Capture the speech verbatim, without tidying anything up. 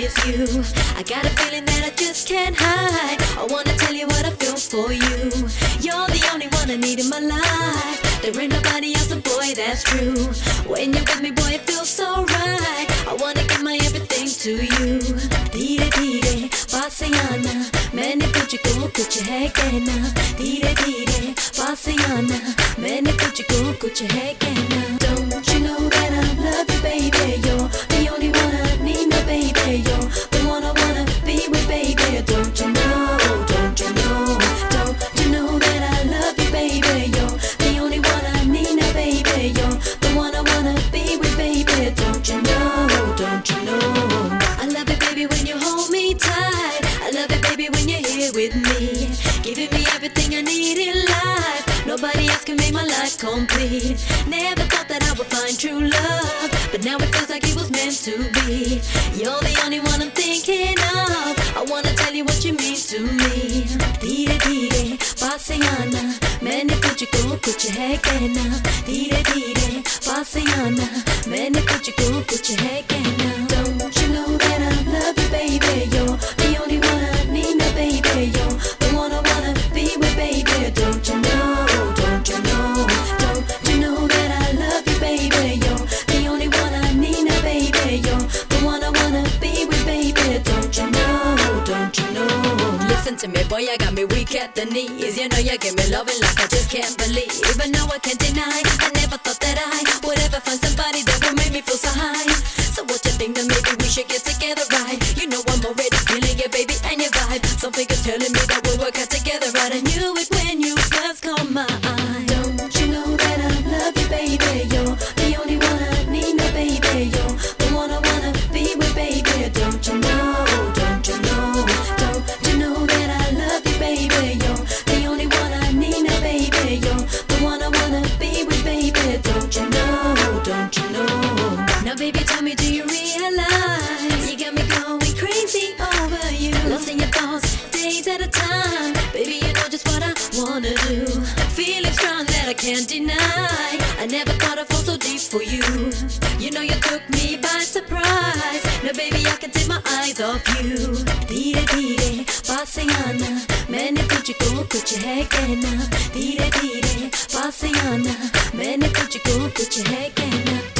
is you. I got a feeling that I just can't hide. I wanna tell you what I feel for you. You're the only one I need in my life. There ain't nobody else, and boy, that's true. When you're with me, boy, it feels so right. I wanna give my everything to you. Dheere dheere paas aana, maine tujhko kuch hai kehna. Dheere dheere paas aana, maine tujhko kuch hai kehna. Don't you know that I love you, baby? You're the only one I need, my baby. You're the one I wanna be with, baby. Don't you know? Don't you know? Don't you know that I love you, baby? You're the only one I need, now, baby. You're the one I wanna be with, baby. Don't you know? Don't you know? I love it, baby, when you hold me tight. I love it, baby, when you're here with me, giving me everything I need in life. Nobody else can make my life complete. Never thought that I would find true love, but now it feels like it was meant to be. You're the only one I'm thinking of. I wanna tell you what you mean to me. Dheere dheere paas aana, maine tujhko kuch hai kehna. Dheere dheere paas aana, maine tujhko kuch hai kehna. Don't you know that I love you, baby? You're the only one I need, now, baby. You're the one I wanna be with, baby. Don't you know? Don't you know? Don't you know that I love you, baby? You're the only one I need, now, baby. You're the one I wanna be with, baby. Don't you know? Don't you know? Listen to me, boy, I got me weak at the knees. You know you give me loving like I just can't believe. Even though I can't deny, I never thought that I would ever find somebody that would make me feel so high. So what you think that maybe we should get together, right? You know I'm already feeling it, baby, and your vibe. Something is telling me that we'll work out together, right? I knew it when you first caught my eye. Don't you know that I love you, baby? You're the only one I need, now, baby. You're the one I wanna be with, baby. Don't you know? Don't you know? Don't you know that I love you, baby? You're the only one I need, now, baby. You're the one I wanna be with, baby. Don't you know? Don't you know? Now, baby, tell me, do you realize you got me going crazy over you? Lost in your thoughts, days at a time. Baby, you know just what I wanna do. Feeling strong that I can't deny. I never thought I'd fall so deep for you. You know you took me by surprise. Now, baby, I can't take my eyes off you. Dheere dheere paas aana, maine tujhko kuch hai kehna. Dheere dheere paas aana, maine tujhko kuch hai kehna.